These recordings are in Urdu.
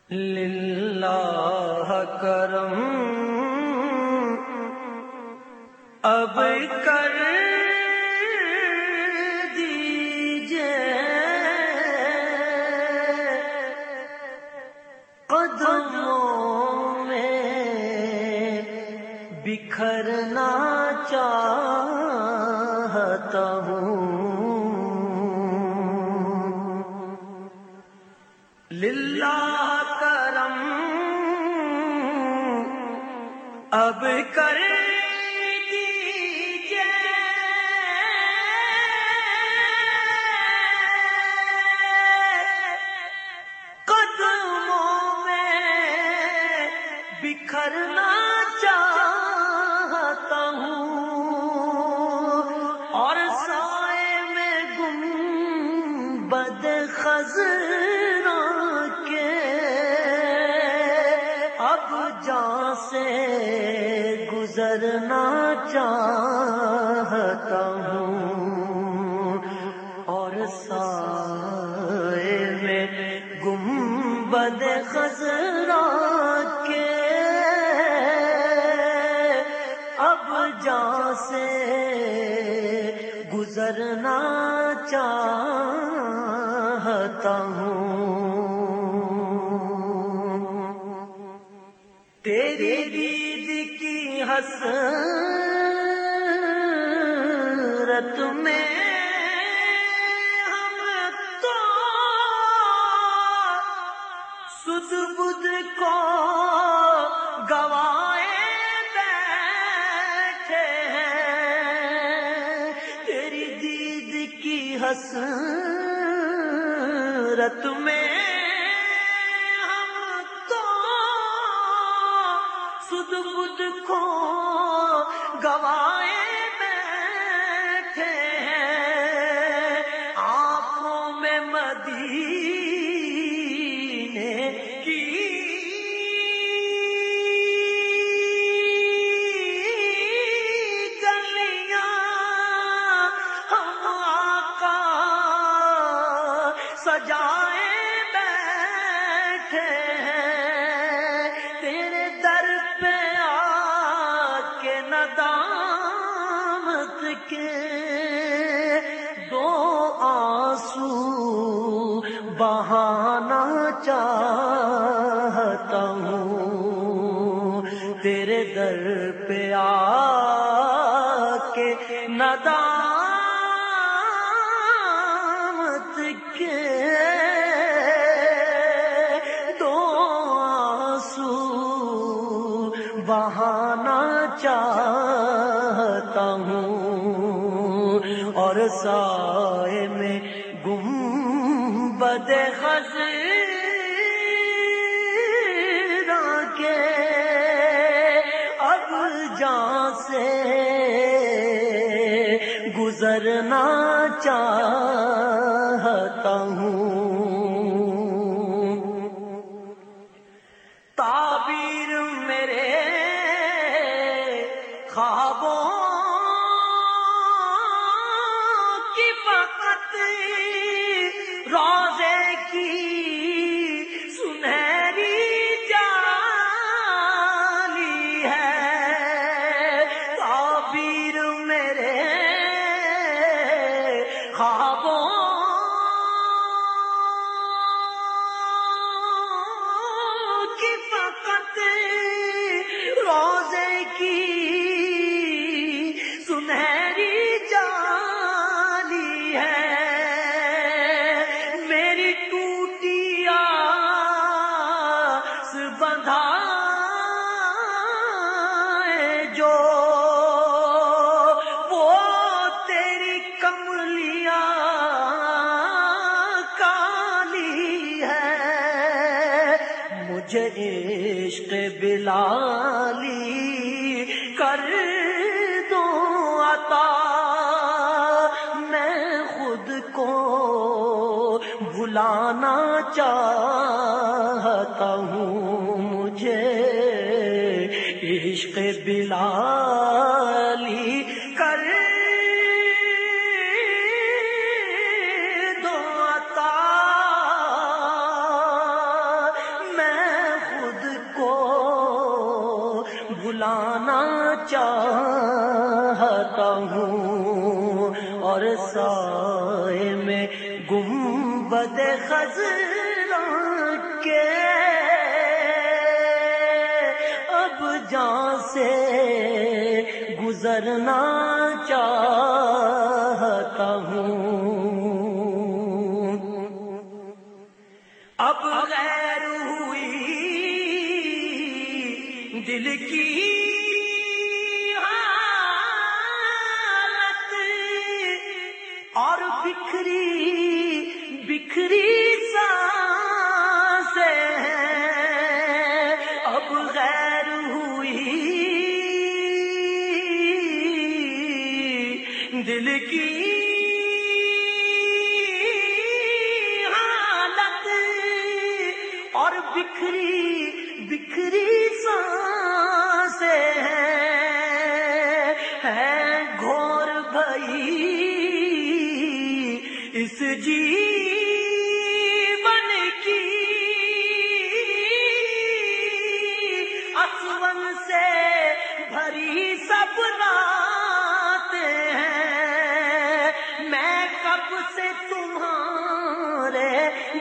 للہ کرم اب کر دیجئے، قدموں میں بکھرنا چاہتا ہوں۔ للہ کرم اب کر دیجئے، قدموں میں بکھرنا چاہتا ہوں، اور سائے میں گنبد خضرا کے اب جاں سے گزرنا چاہتا ہوں، اور سائے میں گنبد خضرا کے اب جاں سے گزرنا چاہتا ہوں۔ تیری دید کی حسرت میں ہم تو سد بدھ کو گوائے بیٹھے ہیں، تیری دید کی حسرت میں ہم تو سد بدھ کو گوائے بیٹھے ہیں، آنکھوں میں مدینے کی گلیاں ہم آقا سجائے بیٹھے ہیں، تیرے در پہ آ کے ندامت کے دو آنسو بہانا چاہتا ہوں، تیرے در پہ آ کے ندامت کے دو آنسو بہانا چاہتا ہوں، اور سائے میں گنبد خضرا کے اب جاں سے گزرنا چاہتا ہوں۔ تعبیر میرے خوابوں کی فقط روضے کی سنہری جالی ہے، تعبیر میرے خوابوں کی فقط روضے کی سنہری جالی ہے، میری ٹوٹی آس بندھائے جو وہ تیری کملیاں کالی ہے، مجھے عشق بلالی کر دو عطا، میں خود کو بھلانا چاہتا ہوں، مجھے عشق بلالی کر دو عطا، میں بلانا چاہتا ہوں، اور سائے میں گنبد خضرا کے اب جہاں سے گزرنا چاہتا ہوں۔ اب غیر ہوئی دل کی حالت، اور بکھری بکھری سانسیں ہیں، اب غیر ہوئی دل کی حالت، اور بکھری بکھری سانسیں ہیں گھور بھئی اس جیون کی، اسون سے بھری سب راتیں ہیں، میں کب سے تمہارے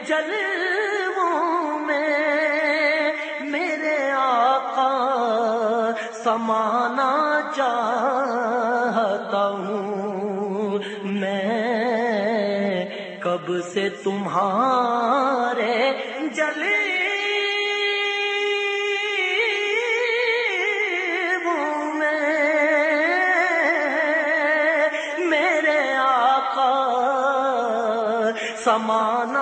جلووں میں میرے آقا سمانا چاہتا ہوں، میں کب سے تمہارے جلووں میں میرے آقا سمانا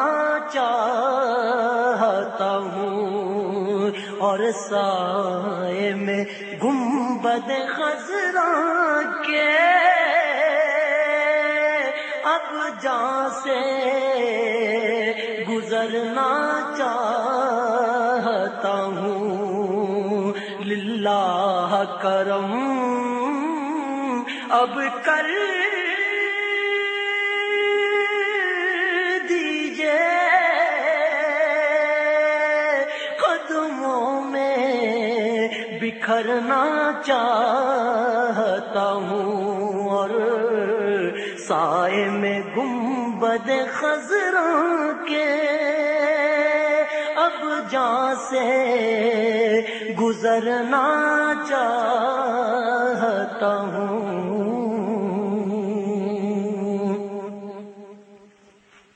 چاہتا ہوں، اور سائے میں گنبد خضرا کے اب جہاں سے گزرنا چاہتا ہوں۔ للہ کرم اب کر دیجئے، قدموں میں بکھرنا چاہتا ہوں، اور سائے میں گنبد خضرا کے اب جہاں سے گزرنا چاہتا